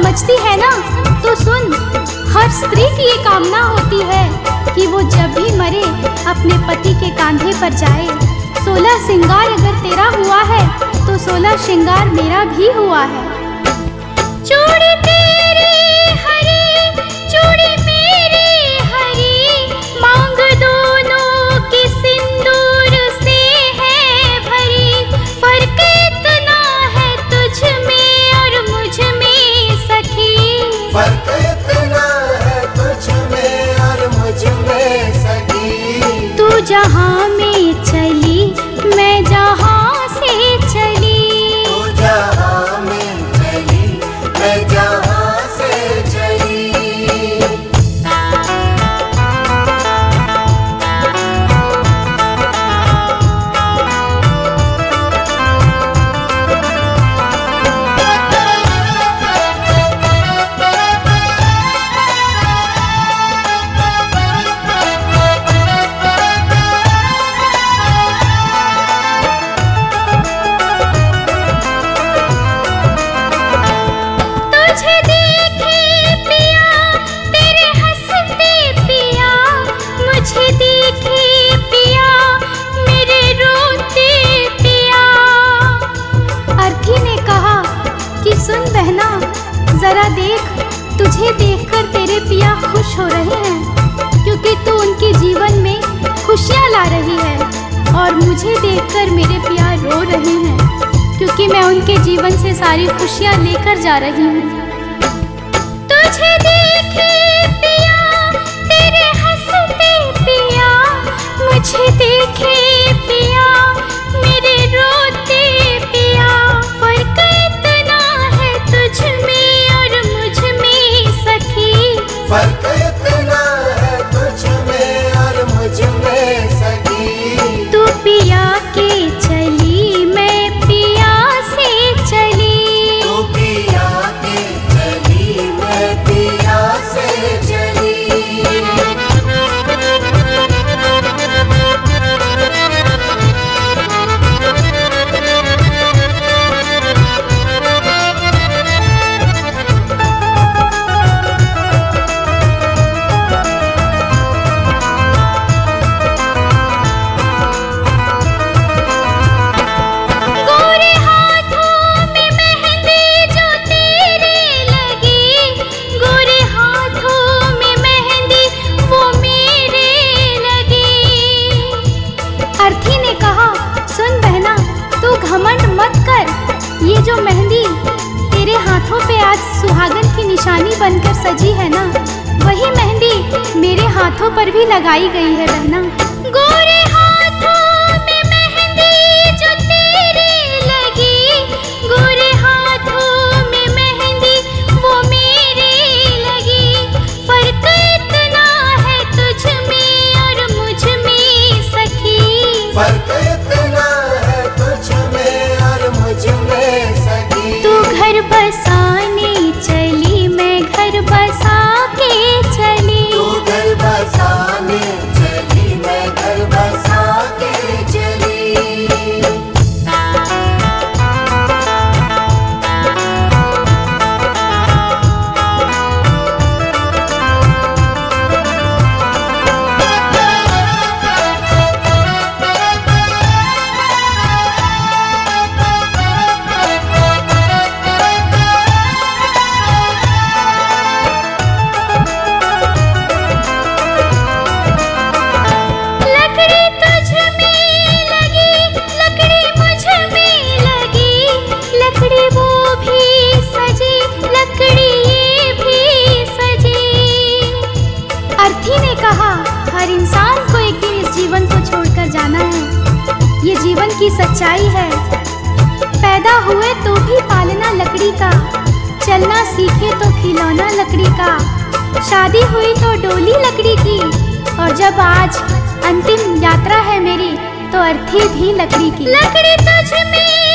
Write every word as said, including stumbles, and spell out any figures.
समझती है ना तो सुन, हर स्त्री की ये कामना होती है कि वो जब भी मरे अपने पति के कांधे पर जाए। सोलह श्रृंगार अगर तेरा हुआ है तो सोलह श्रृंगार मेरा भी हुआ है। चूड़ी तेरे हरी, चूड़ी मेरे हरी, मांग दोनों की सिंदूर से है भरी। फर्क इतना है तुझ में और मुझ में सखी, फर्क इतना है तुझ में और मुझ में सखी। तू जहाँ में चली मैं जहाँ से चली, तू जहाँ में चली मैं जहाँ से चली। जरा देख, तुझे देखकर तेरे पिया खुश हो रहे हैं क्योंकि तू उनके जीवन में खुशियाँ ला रही है, और मुझे देखकर मेरे पिया रो रहे हैं क्योंकि मैं उनके जीवन से सारी खुशियाँ लेकर जा रही हूँ। तुझे देखे पिया तेरे हंसते पिया, मुझे देखे पिया मेरे रोते पिया। फर्क इतना है तुझ में और मुझ में सखी, फर्क इतना है तुझ में और मुझ में सखी। तू पिया के चली मैं पिया से चली, तू पिया के चली मैं पिया से चली। घमंड मत कर, ये जो मेहंदी तेरे हाथों पे आज सुहागन की निशानी बनकर सजी है ना, वही मेहंदी मेरे हाथों पर भी लगाई गई है बहना। गोरे हाथों में मेहंदी जो तेरे लगी, गोरे हाथों में मेहंदी वो मेरे लगी। फर्क इतना है तुझ में और मुझ में सखी, फर्क इतना है तुझ में और मुझ में सखी। तू घर बसाने चली मैं घर बसा के चली, तू घर बसाने चली मैं घर बसा के चली। हर इंसान को एक दिन इस जीवन को छोड़कर जाना है, ये जीवन की सच्चाई है। पैदा हुए तो भी पालना लकड़ी का, चलना सीखे तो खिलौना लकड़ी का, शादी हुई तो डोली लकड़ी की, और जब आज अंतिम यात्रा है मेरी तो अर्थी भी लकड़ी की। लकड़ी तुझ में